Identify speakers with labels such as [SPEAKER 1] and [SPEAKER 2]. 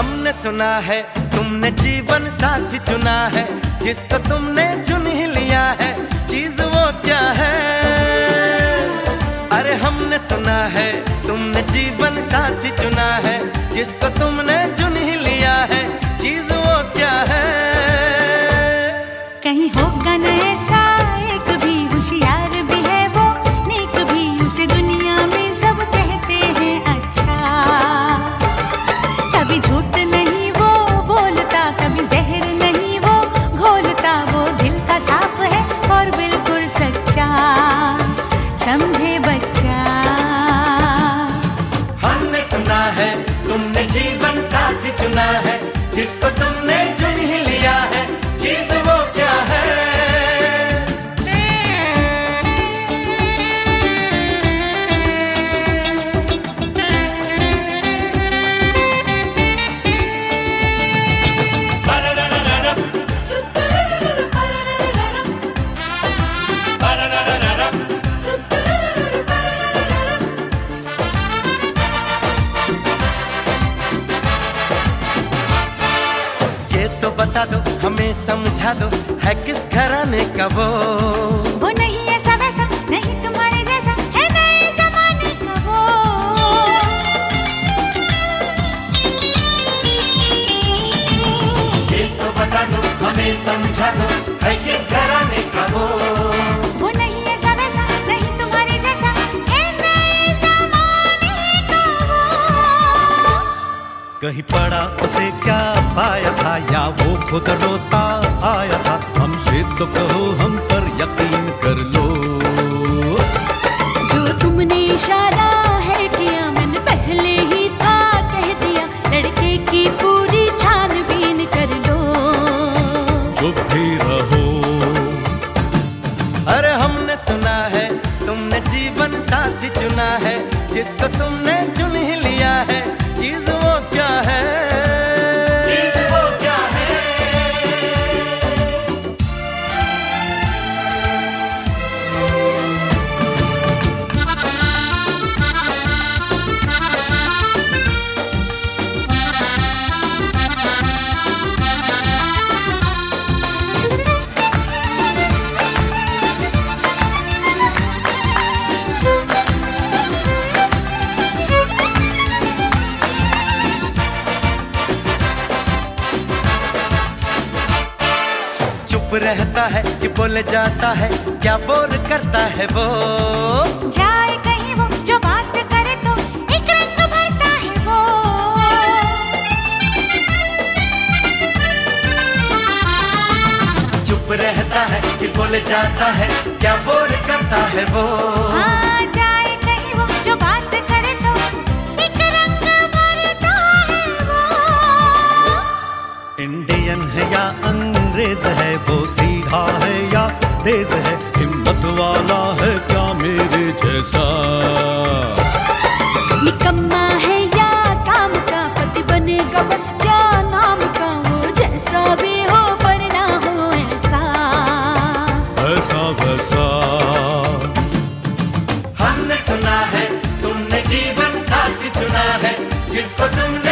[SPEAKER 1] हमने सुना है तुमने जीवन साथी चुना है, जिसको तुमने चुन ही लिया है, चीज वो क्या है? अरे हमने सुना है तुमने जीवन साथी चुना है, जिसको तुमने चुन ही लिया है, चीज वो क्या है?
[SPEAKER 2] कहीं होगा न ऐसा एक भी, होशियार भी है वो, नेक भी, उसे दुनिया में सब कहते हैं अच्छा। कभी झूठ नहीं वो बोलता, कभी जहर नहीं वो घोलता, वो दिल का साफ है और बिल्कुल सच्चा, समझे बच्चा।
[SPEAKER 1] हमने सुना है तुमने जीवन साथी चुना है, जिसको तुमने चुन ही लिया है, चीज वो क्या है? बता दो हमें समझा दो, है किस घराने का वो?
[SPEAKER 2] वो नहीं ऐसा वैसा, नहीं तुम्हारे जैसा, है नए जमाने का वो।
[SPEAKER 1] ये तो बता दो हमें समझा दो, है किस घराने का वो?
[SPEAKER 2] वो नहीं ऐसा वैसा, नहीं तुम्हारे जैसा, है नए जमाने का वो।
[SPEAKER 3] कहीं पड़ा उसे क्या पाया था, या वो खुद रोता आया था? हमसे तो कहो, हम पर यकीन कर लो।
[SPEAKER 2] जो तुमने इशारा है किया, मैंने पहले ही था कह दिया, लड़के की पूरी छानबीन कर लो।
[SPEAKER 3] चुप भी रहो।
[SPEAKER 1] अरे हमने सुना है तुमने जीवन साथी चुना है, जिसको तुमने चुन ही लिया है, चीज वो क्या है? चुप रहता है कि बोल जाता है, क्या बोल करता है वो?
[SPEAKER 2] जाए कहीं वो, जो बात करे तो एक रंग भरता है वो।
[SPEAKER 1] चुप रहता है कि बोल जाता है, क्या बोल करता है वो?
[SPEAKER 2] हाँ, जाए कहीं वो, जो बात करे तो एक रंग भरता है वो।
[SPEAKER 3] इंडियन है या अंग्रेज है, वो सीधा है या तेज है, हिम्मत वाला है क्या मेरे जैसा?
[SPEAKER 2] निकम्मा है या काम का, पति बनेगा बस क्या नाम का, वो जैसा भी हो पर ना हो ऐसा,
[SPEAKER 3] ऐसा वैसा।
[SPEAKER 1] हमने सुना है तुमने जीवन साथी चुना है, जिसको तुमने